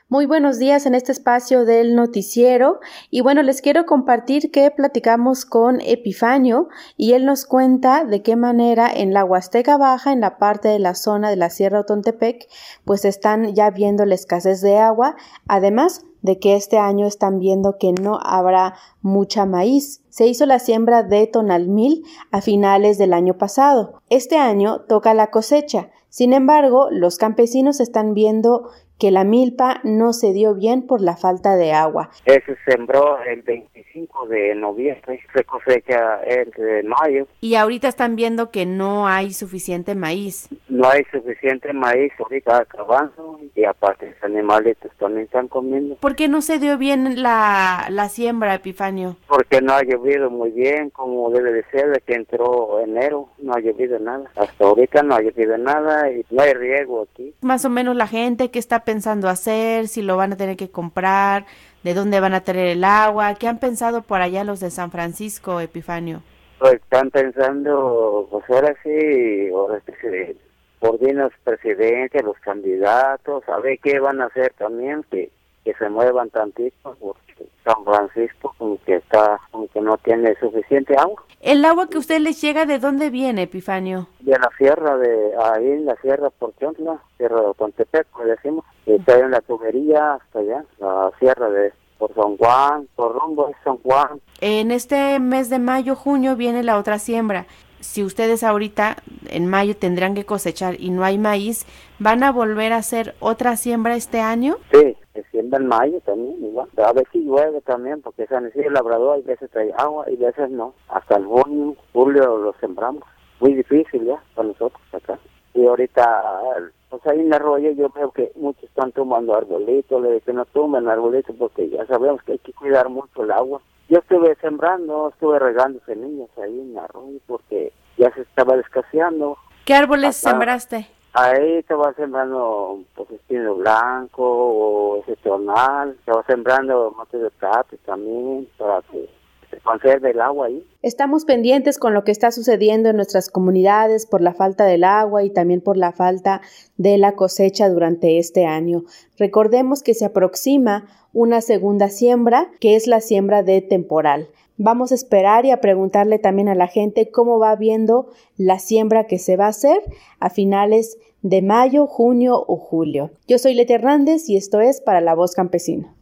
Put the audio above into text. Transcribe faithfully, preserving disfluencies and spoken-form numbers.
Muy buenos días en este espacio del noticiero y bueno, les quiero compartir que platicamos con Epifanio y él nos cuenta de qué manera en la Huasteca Baja, en la parte de la zona de la Sierra Otontepec, pues están ya viendo la escasez de agua, además de que este año están viendo que no habrá mucha maíz. Se hizo la siembra de tonalmil a finales del año pasado. Este año toca la cosecha. Sin embargo, los campesinos están viendo que la milpa no se dio bien por la falta de agua. Se sembró el veinticinco de noviembre, se cosecha el de mayo. Y ahorita están viendo que no hay suficiente maíz. No hay suficiente maíz, ahorita acabando, y aparte los animalitos también están comiendo. ¿Por qué no se dio bien la, la siembra, Epifanio? Porque no ha llovido muy bien, como debe de ser, de que entró enero, no ha llovido nada. Hasta ahorita no ha llovido nada y no hay riego aquí. Más o menos la gente, ¿qué está pensando hacer? Si lo van a tener que comprar, ¿de dónde van a traer el agua? ¿Qué han pensado por allá los de San Francisco, Epifanio? Pues están pensando, pues ahora sí, ahora sí se coordinan los presidentes, los candidatos, a ver qué van a hacer también, que, que se muevan tantito, porque San Francisco como que está, como que no tiene suficiente agua. ¿El agua que a usted les llega de dónde viene, Epifanio? De la sierra, de ahí en la sierra por Chontla, sierra de Otontepec, como decimos, que está en la tubería hasta allá, la sierra de por San Juan, por rumbo de San Juan. En este mes de mayo, junio viene la otra siembra. Si ustedes ahorita en mayo tendrán que cosechar y no hay maíz, ¿van a volver a hacer otra siembra este año? Sí, se siembra en mayo también, igual. A veces llueve también, porque San Isidro Labrador, hay veces trae agua y veces no. Hasta el junio, julio lo sembramos. Muy difícil ya para nosotros acá. Y ahorita, pues ahí en el arroyo yo veo que muchos están tomando arbolitos, le dicen no tomen arbolitos porque ya sabemos que hay que cuidar mucho el agua. Yo estuve sembrando, estuve regando semillas ahí en el arroyo porque ya se estaba escaseando. ¿Qué árboles Acá, sembraste? Ahí estaba sembrando pues espino blanco o ese tonal, estaba sembrando montes de tate también para que se conserve el agua ahí. Estamos pendientes con lo que está sucediendo en nuestras comunidades por la falta del agua y también por la falta de la cosecha durante este año. Recordemos que se aproxima una segunda siembra, que es la siembra de temporal. Vamos a esperar y a preguntarle también a la gente cómo va viendo la siembra que se va a hacer a finales de mayo, junio o julio. Yo soy Leti Hernández y esto es Para la Voz Campesina.